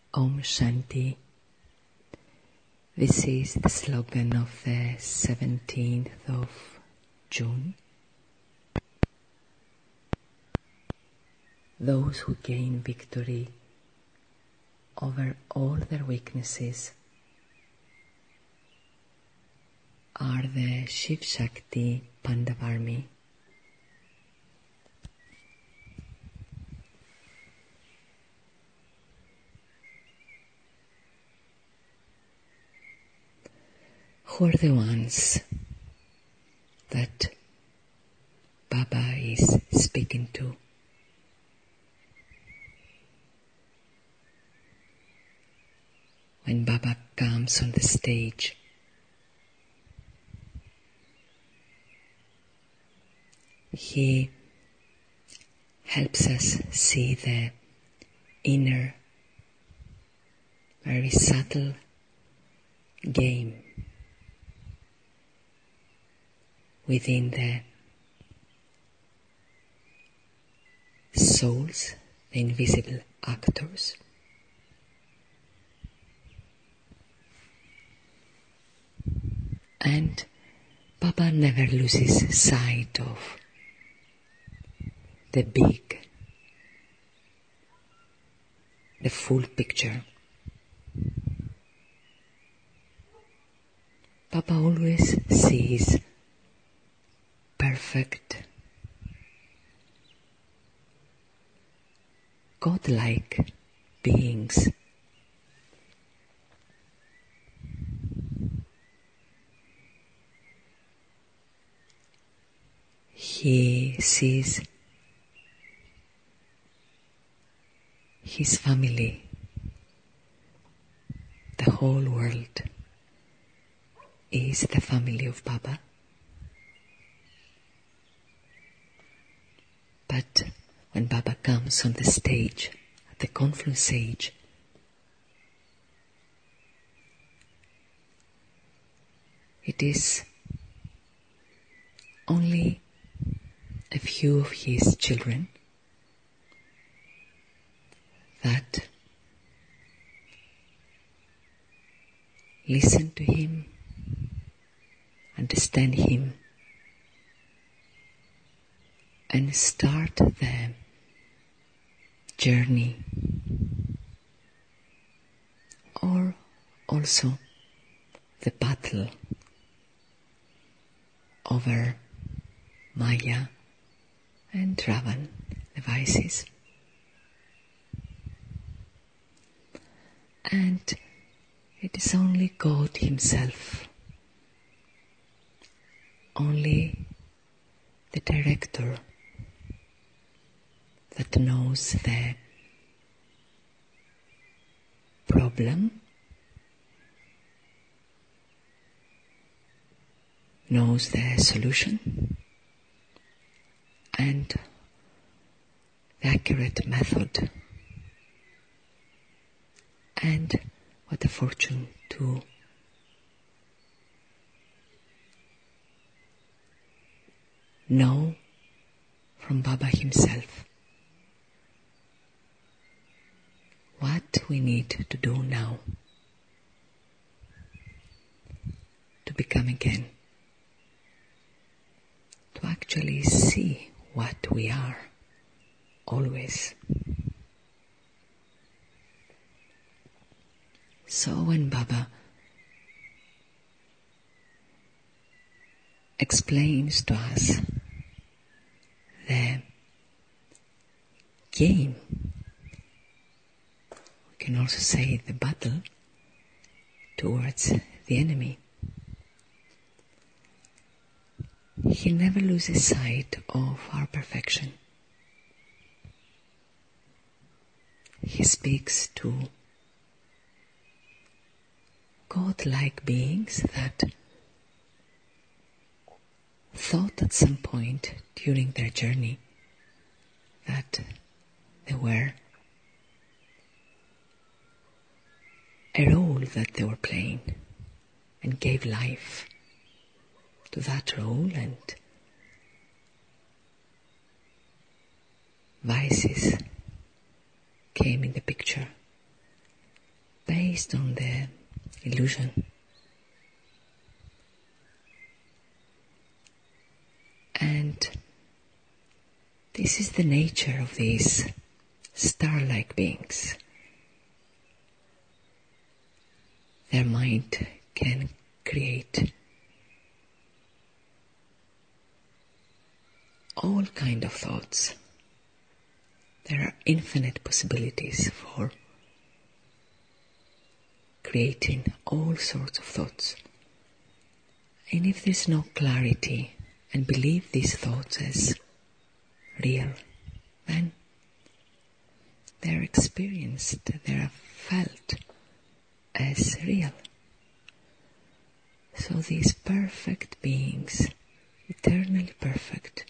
Om Shanti. This is the slogan of the 17th of June. Those who gain victory over all their weaknesses are the Shiv Shakti Pandav army. Who are the ones that Baba is speaking to? When Baba comes on the stage, he helps us see the inner, very subtle game within the souls, the invisible actors. And Baba never loses sight of the big, the full picture. Baba always sees perfect, godlike beings. He sees his family, the whole world is the family of Baba. But when Baba comes on the stage, at the confluence age, it is only a few of his children that listen to him, understand him, and start the journey, or also the battle over Maya and Ravan, the vices. And it is only God himself, only the director, that knows the problem, knows the solution, and the accurate method, and what a fortune to know from Baba himself what we need to do now to become again, to actually see what we are always. So when Baba explains to us the game, we can also say the battle towards the enemy, he never loses sight of our perfection. He speaks to God-like beings that thought at some point during their journey that they were a role that they were playing, and gave life to that role, and vices came in the picture. based on the illusion. And this is the nature of these star-like beings. Their mind can create all kind of thoughts. There are infinite possibilities for creating all sorts of thoughts. And if there's no clarity and believe these thoughts as real, then they're experienced, they're felt as real. So these perfect beings, eternally perfect,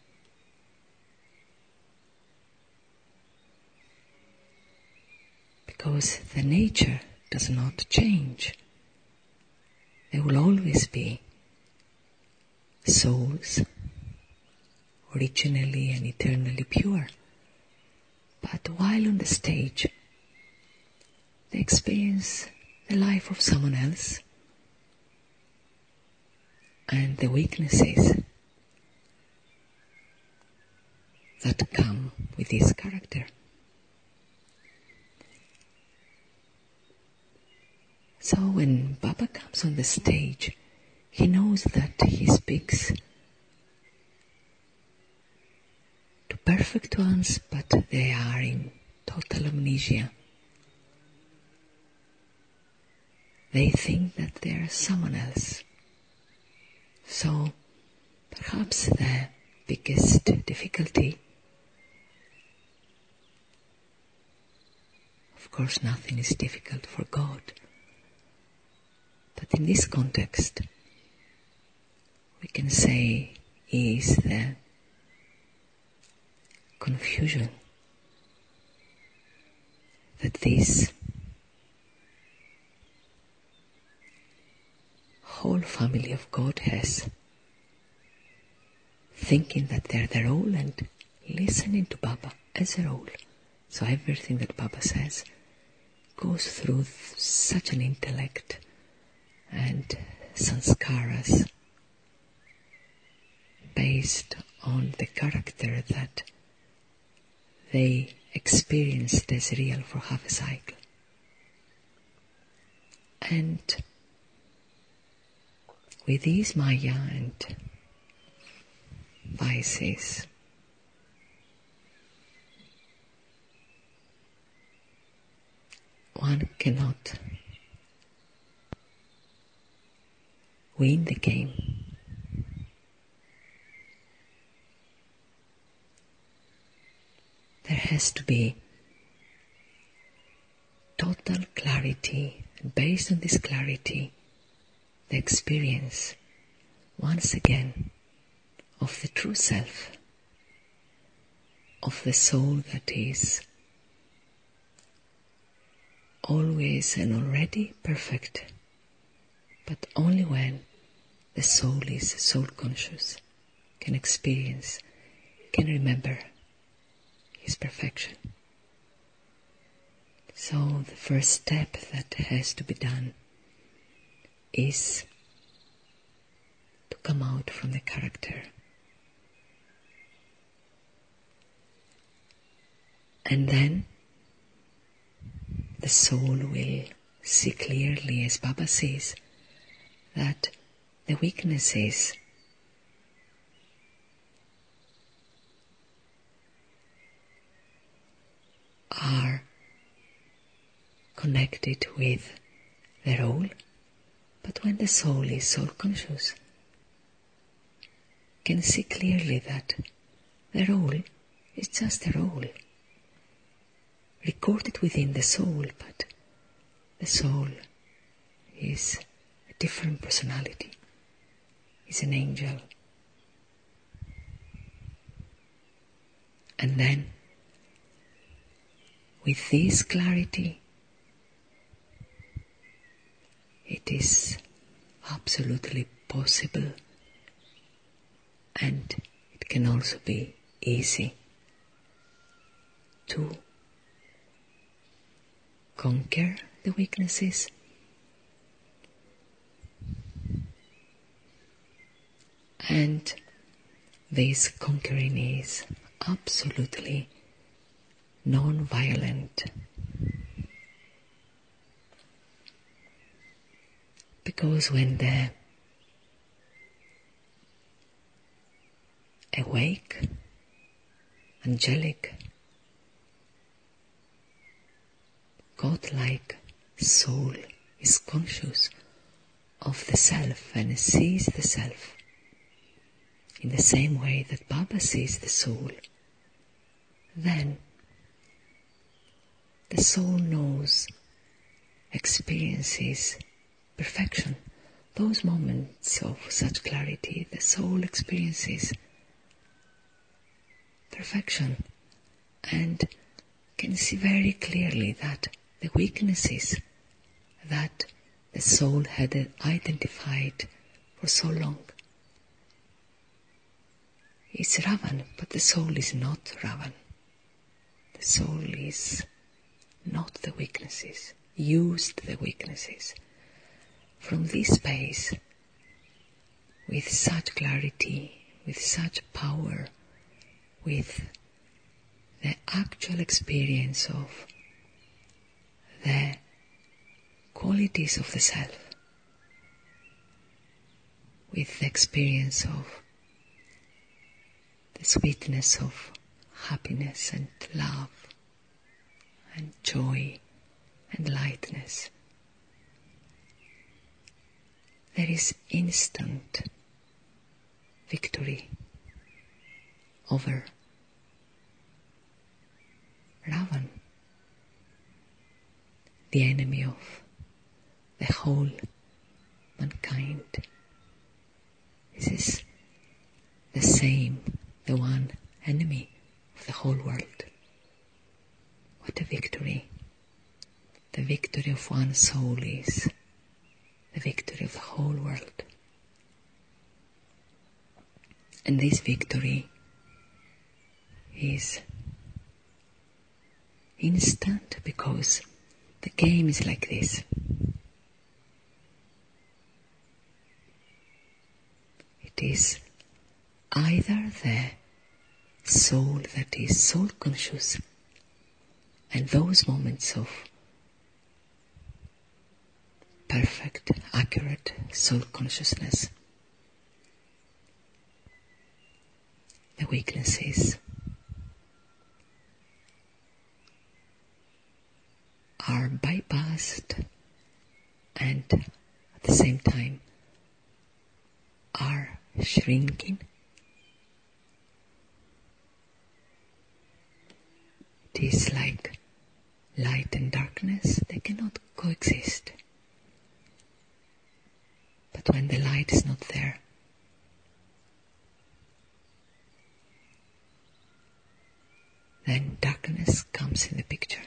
because the nature does not change. There will always be souls, originally and eternally pure. But while on the stage, they experience the life of someone else and the weaknesses that come with this character. So when Baba comes on the stage, he knows that he speaks to perfect ones, but they are in total amnesia. They think that they are someone else. So perhaps the biggest difficulty, of course nothing is difficult for God, but in this context we can say is the confusion that this whole family of God has, thinking that they're their role and listening to Baba as a role. So everything that Baba says goes through such an intellect and sanskaras based on the character that they experienced as real for half a cycle. And with these Maya and vices, one cannot win the game. There has to be total clarity, and based on this clarity, the experience, once again, of the true self, of the soul that is always and already perfect, but only when the soul is soul conscious, can experience, can remember his perfection. So the first step that has to be done is to come out from the character. And then the soul will see clearly, as Baba says, that the weaknesses are connected with the role, but when the soul is soul conscious, can see clearly that the role is just a role, recorded within the soul, but the soul is a different personality, is an angel. And then, with this clarity, it is absolutely possible, and it can also be easy to conquer the weaknesses. And this conquering is absolutely non-violent. Because when the awake, angelic, godlike soul is conscious of the self and sees the self in the same way that Baba sees the soul, then the soul knows, experiences perfection. Those moments of such clarity, the soul experiences perfection and can see very clearly that the weaknesses that the soul had identified for so long is Ravan, but the soul is not Ravan. The soul is not the weaknesses, used the weaknesses. From this space, with such clarity, with such power, with the actual experience of the qualities of the self, with the experience of the sweetness of happiness and love and joy and lightness, there is instant victory over Ravan, the enemy of the whole mankind. This is the same, the one enemy of the whole world. What a victory! The victory of one soul is the victory of the whole world. And this victory is instant because the game is like this. It is either the soul that is soul conscious and those moments of perfect, accurate soul consciousness, the weaknesses are bypassed and at the same time are shrinking. It is like light and darkness, they cannot coexist. But when the light is not there, then darkness comes in the picture.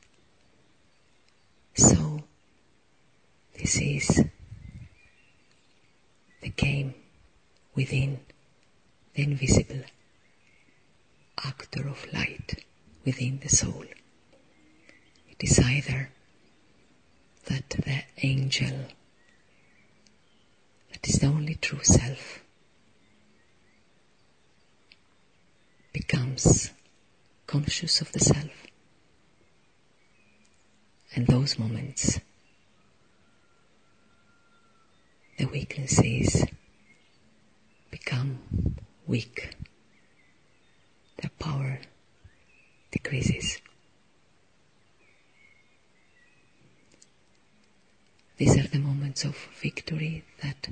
So, this is the game within the invisible actor of light within the soul. It is either that the angel, that is the only true self, becomes conscious of the self, and those moments, the weaknesses become weak, their power decreases. These are the moments of victory that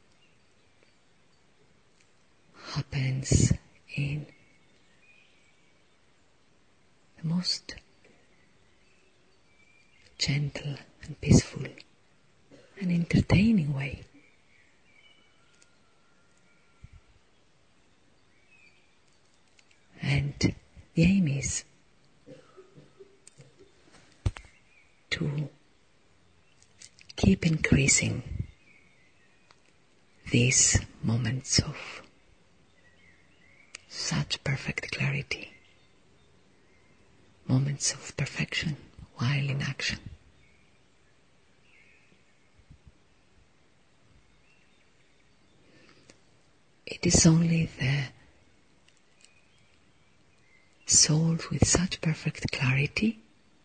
happens in the most gentle and peaceful and entertaining way. And the aim is to keep increasing these moments of such perfect clarity, moments of perfection while in action. It is only the souls with such perfect clarity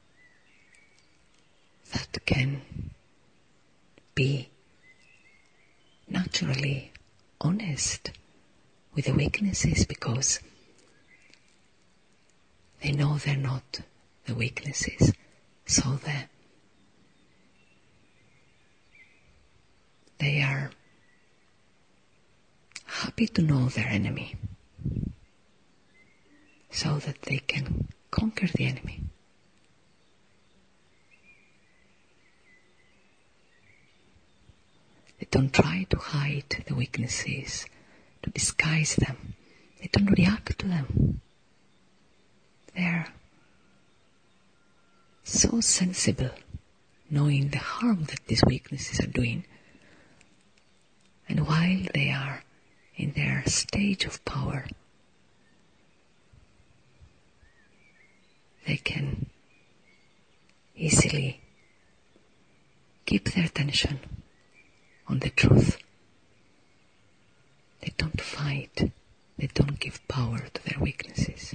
that can be naturally honest with the weaknesses, because they know they're not the weaknesses, so they are happy to know their enemy, so that they can conquer the enemy. They don't try to hide the weaknesses, to disguise them. They don't react to them. They're so sensible, knowing the harm that these weaknesses are doing. And while they are in their stage of power, they can easily keep their attention on the truth. They don't fight. They don't give power to their weaknesses.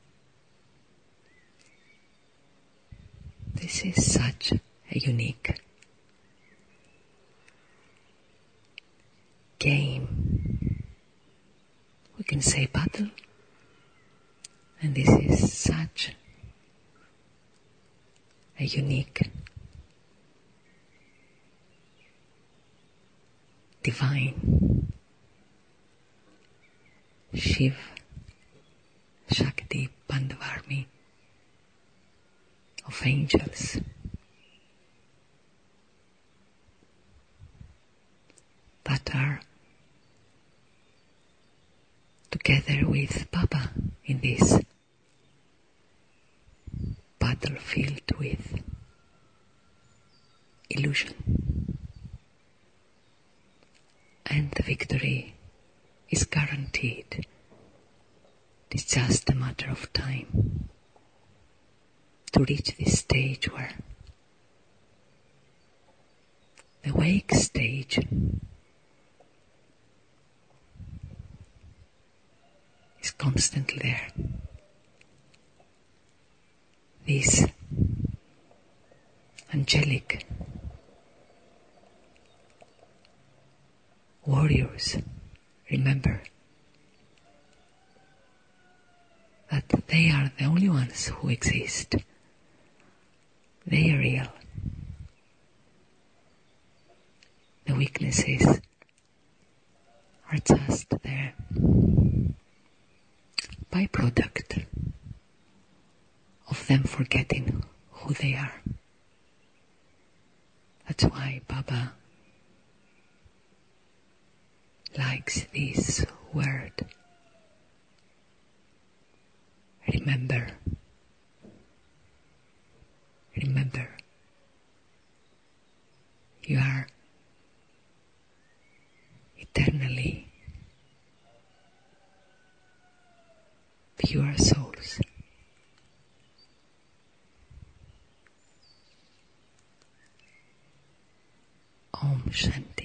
This is such a unique game. We can say battle, and this is such a unique, divine Shiv Shakti Pandavarmi of angels that are together with Baba in this battlefield with illusion. And the victory is guaranteed. It's just a matter of time to reach this stage where the wake stage is constantly there. These angelic warriors remember that they are the only ones who exist. They are real. The weaknesses are just their byproduct of them forgetting who they are. That's why Baba likes this word. Remember. Remember. You are eternally pure souls. Om Shanti.